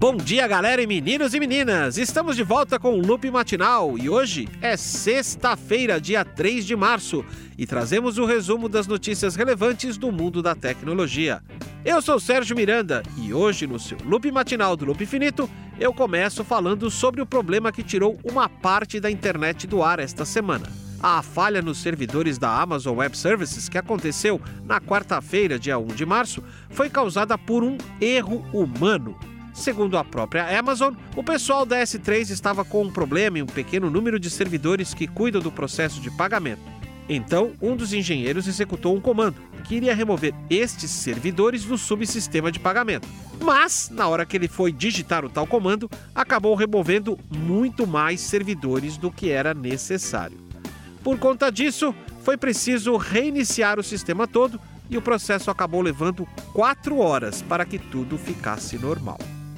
Bom dia, galera e meninos e meninas! Estamos de volta com o Loop Matinal e hoje é sexta-feira, dia 3 de março, e trazemos o resumo das notícias relevantes do mundo da tecnologia. Eu sou Sérgio Miranda e hoje, no seu Loop Matinal do Loop Infinito, eu começo falando sobre o problema que tirou uma parte da internet do ar esta semana. A falha nos servidores da Amazon Web Services, que aconteceu na quarta-feira, dia 1 de março, foi causada por um erro humano. Segundo a própria Amazon, o pessoal da S3 estava com um problema em um pequeno número de servidores que cuidam do processo de pagamento. Então, um dos engenheiros executou um comando que iria remover estes servidores do subsistema de pagamento. Mas, na hora que ele foi digitar o tal comando, acabou removendo muito mais servidores do que era necessário. Por conta disso, foi preciso reiniciar o sistema todo e o processo acabou levando 4 horas para que tudo ficasse normal.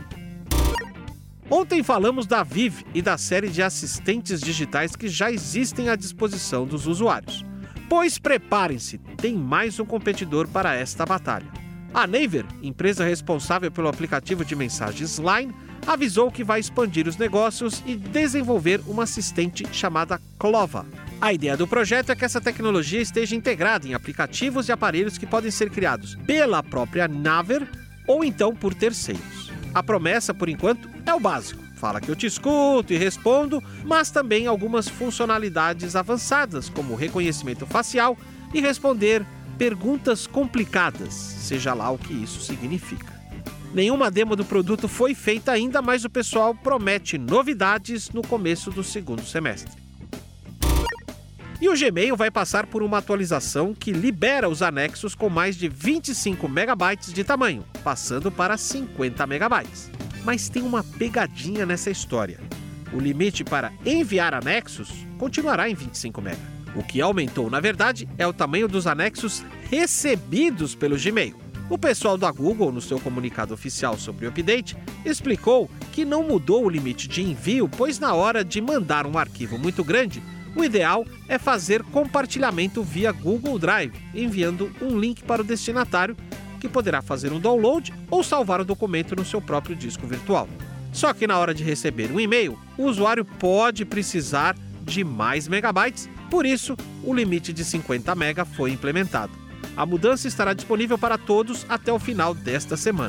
Ontem falamos da Viv e da série de assistentes digitais que já existem à disposição dos usuários. Pois preparem-se, tem mais um competidor para esta batalha. A Naver, empresa responsável pelo aplicativo de mensagens Line, avisou que vai expandir os negócios e desenvolver uma assistente chamada Clova. A ideia do projeto é que essa tecnologia esteja integrada em aplicativos e aparelhos que podem ser criados pela própria Naver ou então por terceiros. A promessa, por enquanto, é o básico. Fala que eu te escuto e respondo, mas também algumas funcionalidades avançadas, como reconhecimento facial e responder perguntas complicadas, seja lá o que isso significa. Nenhuma demo do produto foi feita ainda, mas o pessoal promete novidades no começo do segundo semestre. E o Gmail vai passar por uma atualização que libera os anexos com mais de 25 megabytes de tamanho, passando para 50 megabytes. Mas tem uma pegadinha nessa história. O limite para enviar anexos continuará em 25 MB. O que aumentou, na verdade, é o tamanho dos anexos recebidos pelo Gmail. O pessoal da Google, no seu comunicado oficial sobre o update, explicou que não mudou o limite de envio, pois na hora de mandar um arquivo muito grande, o ideal é fazer compartilhamento via Google Drive, enviando um link para o destinatário, que poderá fazer um download ou salvar o documento no seu próprio disco virtual. Só que na hora de receber um e-mail, o usuário pode precisar de mais megabytes, por isso o limite de 50 MB foi implementado. A mudança estará disponível para todos até o final desta semana.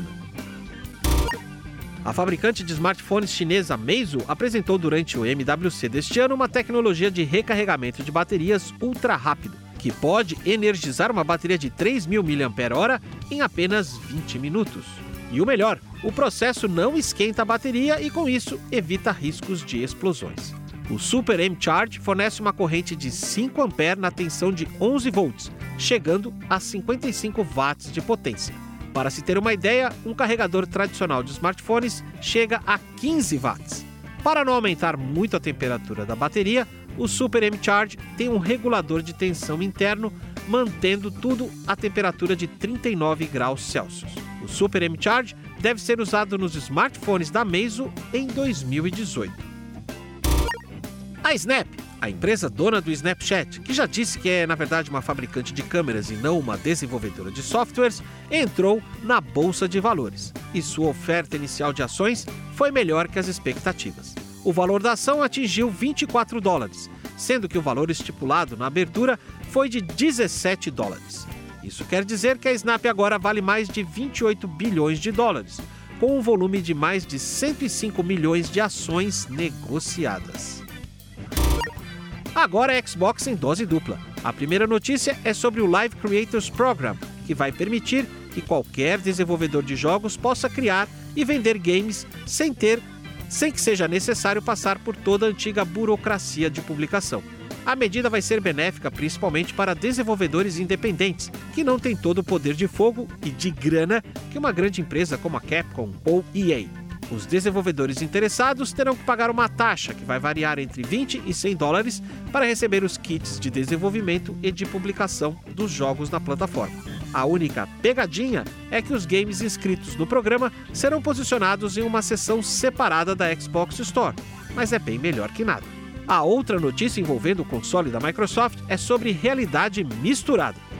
A fabricante de smartphones chinesa Meizu apresentou durante o MWC deste ano uma tecnologia de recarregamento de baterias ultra rápido, que pode energizar uma bateria de 3.000 mAh em apenas 20 minutos. E o melhor, o processo não esquenta a bateria e com isso evita riscos de explosões. O Super M-Charge fornece uma corrente de 5 A na tensão de 11 volts, chegando a 55 watts de potência. Para se ter uma ideia, um carregador tradicional de smartphones chega a 15 watts. Para não aumentar muito a temperatura da bateria, o Super M-Charge tem um regulador de tensão interno, mantendo tudo a temperatura de 39 graus Celsius. O Super M-Charge deve ser usado nos smartphones da Meizu em 2018. A Snap, a empresa dona do Snapchat, que já disse que é na verdade uma fabricante de câmeras e não uma desenvolvedora de softwares, entrou na Bolsa de Valores e sua oferta inicial de ações foi melhor que as expectativas. O valor da ação atingiu $24, sendo que o valor estipulado na abertura foi de $17. Isso quer dizer que a Snap agora vale mais de 28 bilhões de dólares, com um volume de mais de 105 milhões de ações negociadas. Agora é Xbox em dose dupla. A primeira notícia é sobre o Live Creators Program, que vai permitir que qualquer desenvolvedor de jogos possa criar e vender games sem que seja necessário passar por toda a antiga burocracia de publicação. A medida vai ser benéfica principalmente para desenvolvedores independentes, que não têm todo o poder de fogo e de grana que uma grande empresa como a Capcom ou EA. Os desenvolvedores interessados terão que pagar uma taxa que vai variar entre $20 e $100 para receber os kits de desenvolvimento e de publicação dos jogos na plataforma. A única pegadinha é que os games inscritos no programa serão posicionados em uma seção separada da Xbox Store, mas é bem melhor que nada. A outra notícia envolvendo o console da Microsoft é sobre realidade misturada.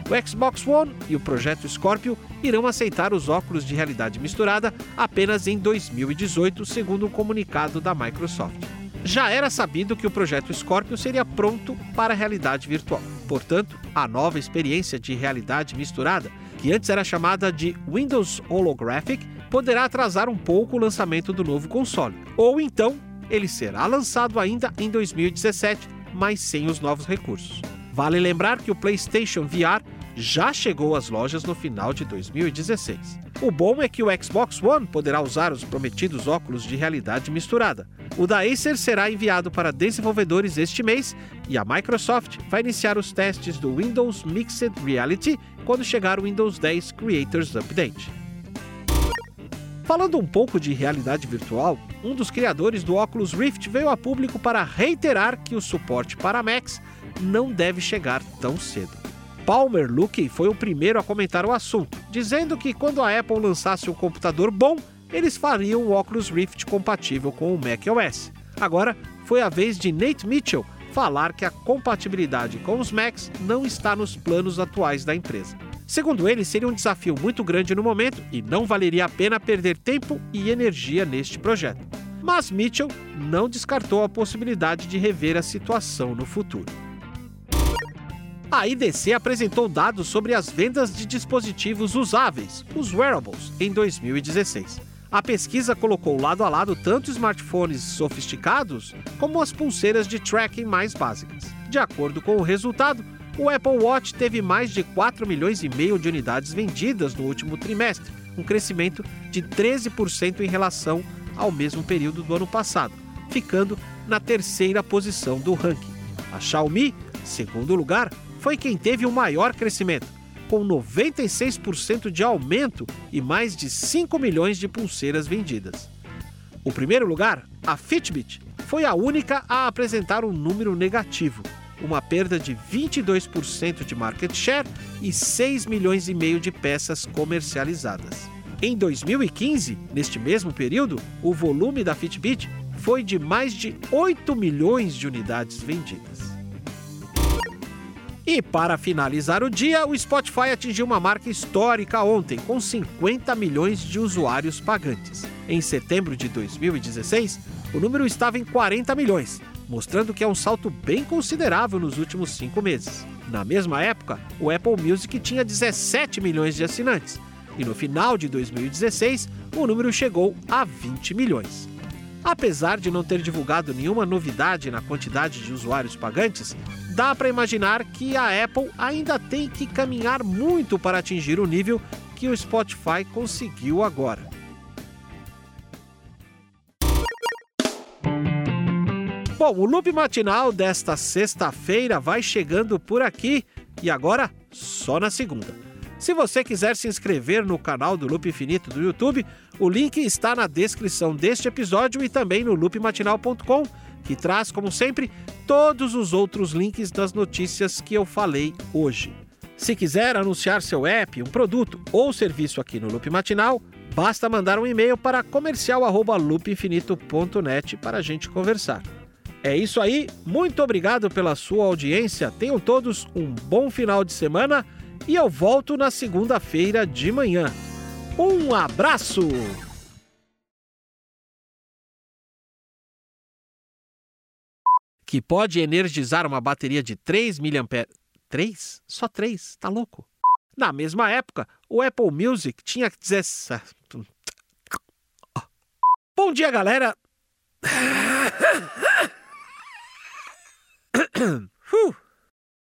O Xbox One e o projeto Scorpio irão aceitar os óculos de realidade misturada apenas em 2018, segundo um comunicado da Microsoft. Já era sabido que o projeto Scorpio seria pronto para a realidade virtual. Portanto, a nova experiência de realidade misturada, que antes era chamada de Windows Holographic, poderá atrasar um pouco o lançamento do novo console. Ou então, ele será lançado ainda em 2017, mas sem os novos recursos. Vale lembrar que o PlayStation VR já chegou às lojas no final de 2016. O bom é que o Xbox One poderá usar os prometidos óculos de realidade misturada. O da Acer será enviado para desenvolvedores este mês e a Microsoft vai iniciar os testes do Windows Mixed Reality quando chegar o Windows 10 Creators Update. Falando um pouco de realidade virtual, um dos criadores do Oculus Rift veio a público para reiterar que o suporte para Macs não deve chegar tão cedo. Palmer Luckey foi o primeiro a comentar o assunto, dizendo que quando a Apple lançasse um computador bom, eles fariam o Oculus Rift compatível com o macOS. Agora, foi a vez de Nate Mitchell falar que a compatibilidade com os Macs não está nos planos atuais da empresa. Segundo ele, seria um desafio muito grande no momento e não valeria a pena perder tempo e energia neste projeto. Mas Mitchell não descartou a possibilidade de rever a situação no futuro. A IDC apresentou dados sobre as vendas de dispositivos usáveis, os wearables, em 2016. A pesquisa colocou lado a lado tanto smartphones sofisticados como as pulseiras de tracking mais básicas. De acordo com o resultado, o Apple Watch teve mais de 4,5 milhões de unidades vendidas no último trimestre, um crescimento de 13% em relação ao mesmo período do ano passado, ficando na terceira posição do ranking. A Xiaomi, segundo lugar, foi quem teve o maior crescimento, com 96% de aumento e mais de 5 milhões de pulseiras vendidas. O primeiro lugar, a Fitbit, foi a única a apresentar um número negativo, uma perda de 22% de market share e 6,5 milhões de peças comercializadas. Em 2015, neste mesmo período, o volume da Fitbit foi de mais de 8 milhões de unidades vendidas. E para finalizar o dia, o Spotify atingiu uma marca histórica ontem, com 50 milhões de usuários pagantes. Em setembro de 2016, o número estava em 40 milhões, mostrando que é um salto bem considerável nos últimos 5 meses. Na mesma época, o Apple Music tinha 17 milhões de assinantes, e no final de 2016, o número chegou a 20 milhões. Apesar de não ter divulgado nenhuma novidade na quantidade de usuários pagantes, dá para imaginar que a Apple ainda tem que caminhar muito para atingir o nível que o Spotify conseguiu agora. Bom, o Loop Matinal desta sexta-feira vai chegando por aqui e agora só na segunda. Se você quiser se inscrever no canal do Loop Infinito do YouTube, o link está na descrição deste episódio e também no loopmatinal.com, que traz, como sempre, todos os outros links das notícias que eu falei hoje. Se quiser anunciar seu app, um produto ou serviço aqui no Loop Matinal, basta mandar um e-mail para comercial@loopinfinito.net para a gente conversar. É isso aí, muito obrigado pela sua audiência, tenham todos um bom final de semana e eu volto na segunda-feira de manhã. Um abraço! Que pode energizar uma bateria de 3 mAh. 3? Só 3? Tá louco? Na mesma época, o Apple Music tinha 17... Bom dia, galera!